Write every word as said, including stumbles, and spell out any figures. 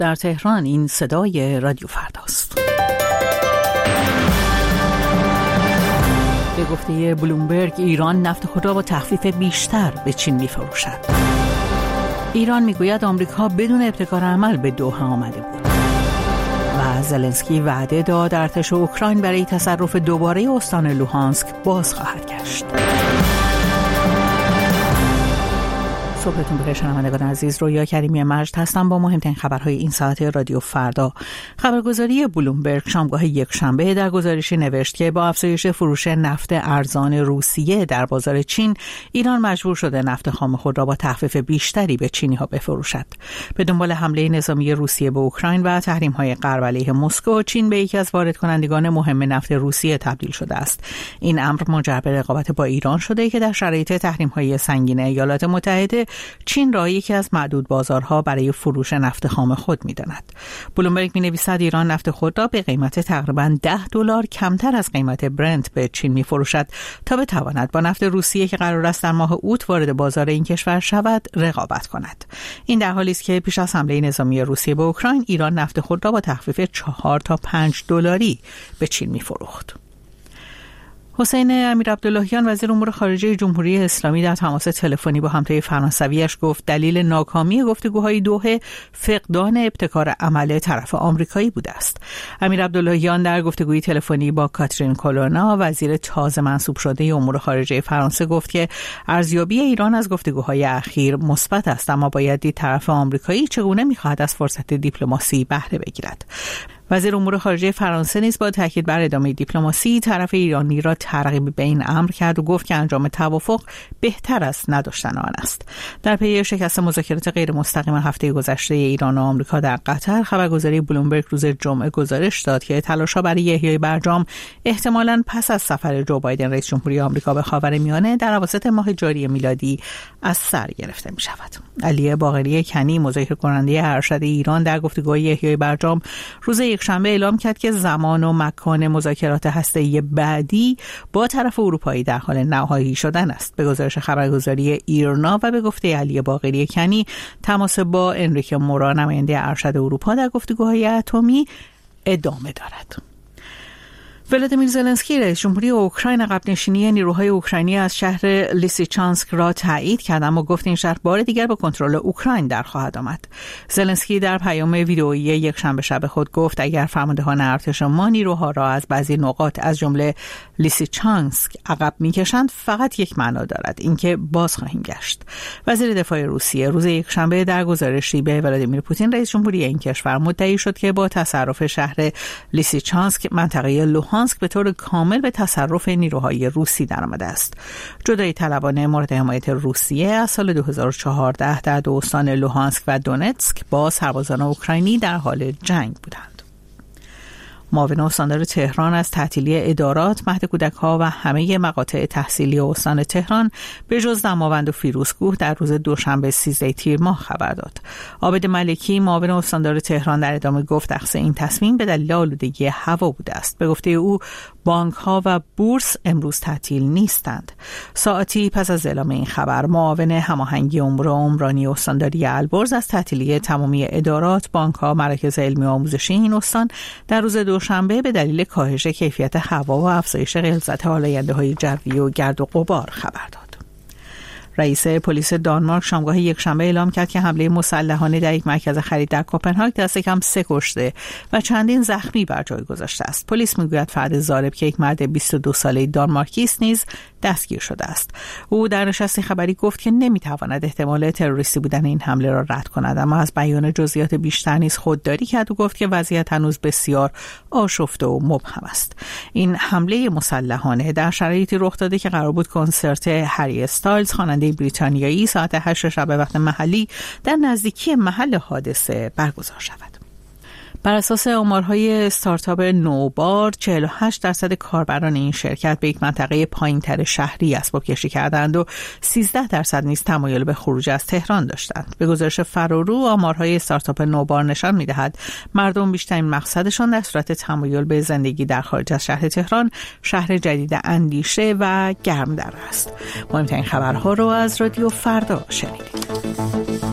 در تهران این صدای رادیو فرداست. به گفته بلومبرگ ایران نفت خود را با تخفیف بیشتر به چین می‌فروشد. ایران میگوید آمریکا بدون ابتکار عمل به دوحه آمده بود. و زلنسکی وعده داد ارتش اوکراین برای تصرف دوباره استان لوهانسک باز خواهد گشت. صبحتون بخیر شنوندگان عزیز، رویا کریمی مجد هستم با مهمترین خبرهای این ساعت رادیو فردا. خبرگزاری بلومبرگ شامگاه یکشنبه در گزارشی نوشت که با افزایش فروش نفت ارزان روسیه در بازار چین، ایران مجبور شده نفت خام خود را با تخفیف بیشتری به چینی‌ها بفروشد. به دنبال حمله نظامی روسیه به اوکراین و تحریم‌های غرب علیه مسکو، چین به یکی از واردکنندگان مهم نفت روسیه تبدیل شده است. این امر منجر به رقابت با ایران شده که در شرایط تحریم‌های سنگین ایالات متحده چین را یکی از معدود بازارها برای فروش نفت خام خود می‌داند. بلومبرگ می‌نویسد ایران نفت خود را به قیمت تقریباً ده دلار کمتر از قیمت برنت به چین می‌فروشد تا بتواند با نفت روسیه که قرار است در ماه اوت وارد بازار این کشور شود رقابت کند. این در حالی است که پیش از حمله نظامی روسیه به اوکراین، ایران نفت خود را با تخفیف چهار تا پنج دلاری به چین می‌فروخت. حسین امیرعبداللهیان وزیر امور خارجه جمهوری اسلامی در تماس تلفنی با همتای فرانسویش گفت دلیل ناکامی گفتگوهای دوحه فقدان ابتکار عمل طرف آمریکایی بوده است. امیرعبداللهیان در گفتگوی تلفنی با کاترین کولونا وزیر تازه منصوب شده امور خارجه فرانسه گفت که ارزیابی ایران از گفتگوهای اخیر مثبت است، اما باید دید طرف آمریکایی چگونه می‌خواهد از فرصت دیپلماسی بهره بگیرد. وزیر امور خارجه فرانسه نیز با تاکید بر ادامه دیپلماسی طرف ایرانی را ترغیب به این امر کرد و گفت که انجام توافق بهتر از نداشتن آن است. در پی شکست مذاکرات غیر مستقیم هفته گذشته ایران و آمریکا در قطر، خبرگزاری بلومبرگ روز جمعه گزارش داد که تلاش‌ها برای احیای برجام احتمالاً پس از سفر جو بایدن رئیس جمهوری آمریکا به خاورمیانه در اواسط ماه جاری میلادی از سر گرفته می‌شود. علی باقری کنی مذاکره کننده ارشد ایران در گفتگوهای احیای برجام روز شنبه اعلام کرد که زمان و مکان مذاکرات هسته‌ای بعدی با طرف اروپایی در حال نهایی شدن است. به گزارش خبرگزاری ایرنا و به گفته علی باقری کنی، تماس با انریکو مورا نماینده ارشد اروپا در گفتگوهای اتمی ادامه دارد. ولادیمیر زلنسکی رئیس جمهوری اوکراین عقب نشینی نیروهای اوکراینی از شهر لیسیچانسک را تایید کرد، اما گفت این شهر بار دیگر به کنترل اوکراین در خواهد آمد. زلنسکی در پیام ویدئویی یکشنبه شب خود گفت اگر فرماندهان ارتش ما نیروها را از بعضی نقاط از جمله لیسیچانسک عقب می‌کشند فقط یک معنا دارد، اینکه باز خواهیم گشت. وزیر دفاع روسیه روز یکشنبه در گزارشی به ولادیمیر پوتین رئیس جمهوری این کشور مدعی شد که با تصرف شهر لیسیچانسک منطقه لوهانسک به طور کامل به تصرف نیروهای روسی درآمده است. جدایی طلبان مورد حمایت روسیه از سال دو هزار و چهارده در دو استان لوهانسک و دونتسک با سربازان اوکراینی در حال جنگ بودند. معاون استاندار تهران از تعطیلی ادارات، مهد کودک‌ها و همه مقاطع تحصیلی استان تهران به جز دماوند و فیروزکوه در روز دوشنبه سیزده تیر ماه خبر داد. عابد ملکی معاون استاندار تهران در ادامه گفت اخذ این تصمیم به دلیل آلودگی هوا بوده است. به گفته او بانک‌ها و بورس امروز تعطیل نیستند. ساعتی پس از اعلام این خبر، معاون هماهنگی امور عمرانی استانداری البرز از تعطیلی تمامی ادارات، بانک‌ها، مراکز علمی و آموزشی این استان در روز دوشنبه به دلیل کاهش کیفیت هوا و افزایش غلظت آلاینده‌های جوی و گرد و غبار خبر داد. رئیس پلیس دانمارک شامگاه یکشنبه اعلام کرد که حمله مسلحانه در یک مرکز خرید در کوپنهاگ دست کم سه کشته و چندین زخمی بر جای گذاشته است. پلیس میگوید فرد ضارب که یک مرد بیست و دو ساله دانمارکی است نیز دستگیر شده است. او در نشست خبری گفت که نمیتواند احتمال تروریستی بودن این حمله را رد کند، اما از بیان جزئیات بیشتر نیز خودداری کرد و گفت که وضعیت هنوز بسیار آشفته و مبهم است. این حمله مسلحانه در شرایطی رخ داده که قرار بود کنسرت هری استایلز خواننده بریتانیایی ساعت هشت شب وقت محلی در نزدیکی محل حادثه برگزار شود. بر اساس آمارهای استارتاپ نوبار، چهل و هشت درصد کاربران این شرکت به یک منطقه پایین‌تر شهری اسباب کشی کردند و سیزده درصد نیز تمایل به خروج از تهران داشتند. به گزارش فرارو، آمارهای استارتاپ نوبار نشان می‌دهد مردم بیشترین مقصدشان در صورت تمایل به زندگی در خارج از شهر تهران، شهر جدید اندیشه و گرمدره است. مهمترین خبرها رو از رادیو فردا شنیدید.